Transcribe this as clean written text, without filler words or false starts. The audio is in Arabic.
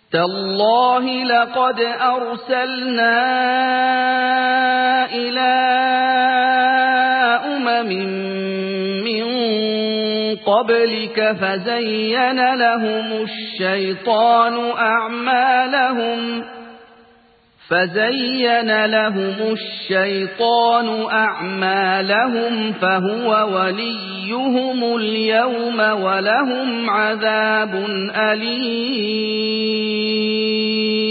تالله لقد أرسلنا إلى أمم من قبلك فزين لهم الشيطان أعمالهم فهو وليهم اليوم ولهم عذاب أليم.